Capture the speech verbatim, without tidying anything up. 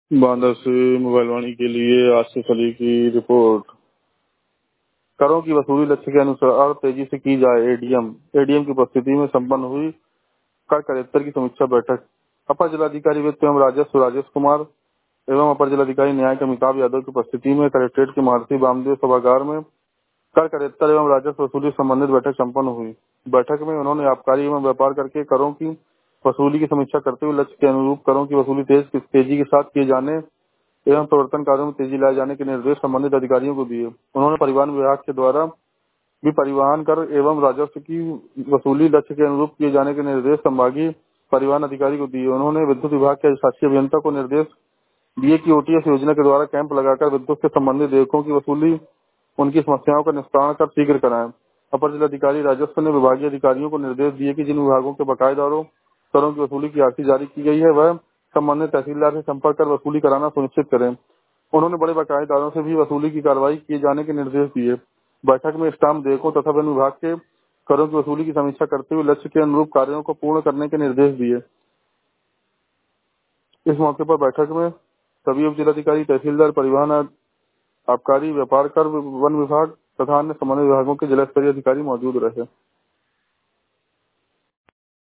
बांदा से मोबाइल वाणी के लिए आसिफ अली की रिपोर्ट। करों की वसूली लक्ष्य के अनुसार तेजी से की जाए। एडीएम एडीएम की उपस्थिति में संपन्न हुई कर कलेक्टर की समीक्षा बैठक। अपर जिलाधिकारी वित्त एवं राजस्व राजेश कुमार एवं अपर जिलाधिकारी न्याय अमिताभ यादव की उपस्थिति में कलेक्ट्रेट के महर्षि वामदेव सभागार में कर कलेक्टर एवं राजस्व वसूली संबंधित बैठक संपन्न हुई। बैठक में उन्होंने आबकारी एवं व्यापार करके करों की वसूली की समीक्षा करते हुए लक्ष्य के अनुरूप करों की वसूली तेज तेजी के साथ किए जाने एवं प्रवर्तन कार्यों में तेजी लाए जाने के निर्देश संबंधित अधिकारियों को दिए। उन्होंने परिवहन विभाग के द्वारा भी परिवहन कर एवं राजस्व की वसूली लक्ष्य के अनुरूप किए जाने के निर्देश संभागीय परिवहन अधिकारी को दिए। उन्होंने विद्युत विभाग के शासी अभियंता को निर्देश दिए कि ओटीएस योजना के द्वारा कैंप लगाकर विद्युत से संबंधित देयकों की वसूली उनकी समस्याओं का निस्तारण कर शीघ्र कराएं। अपर जिलाधिकारी राजस्व ने विभागीय अधिकारियों को निर्देश दिए कि जिन विभागों के बकायेदारों करों की वसूली की आरती जारी की गई है वह संबंधित तहसीलदार से संपर्क कर वसूली कराना सुनिश्चित करें। उन्होंने बड़े बकायेदारों से भी वसूली की कार्रवाई किए जाने के निर्देश दिए। बैठक में स्टाम्प देयकों तथा वन विभाग के करों की वसूली की समीक्षा करते हुए लक्ष्य के अनुरूप कार्यों को पूर्ण करने के निर्देश दिए। इस मौके पर बैठक में सभी उप जिलाधिकारी, तहसीलदार, परिवहन, आबकारी, व्यापार कर, वन विभाग तथा अन्य संबंधित विभागों के जिला स्तरीय अधिकारी मौजूद रहे।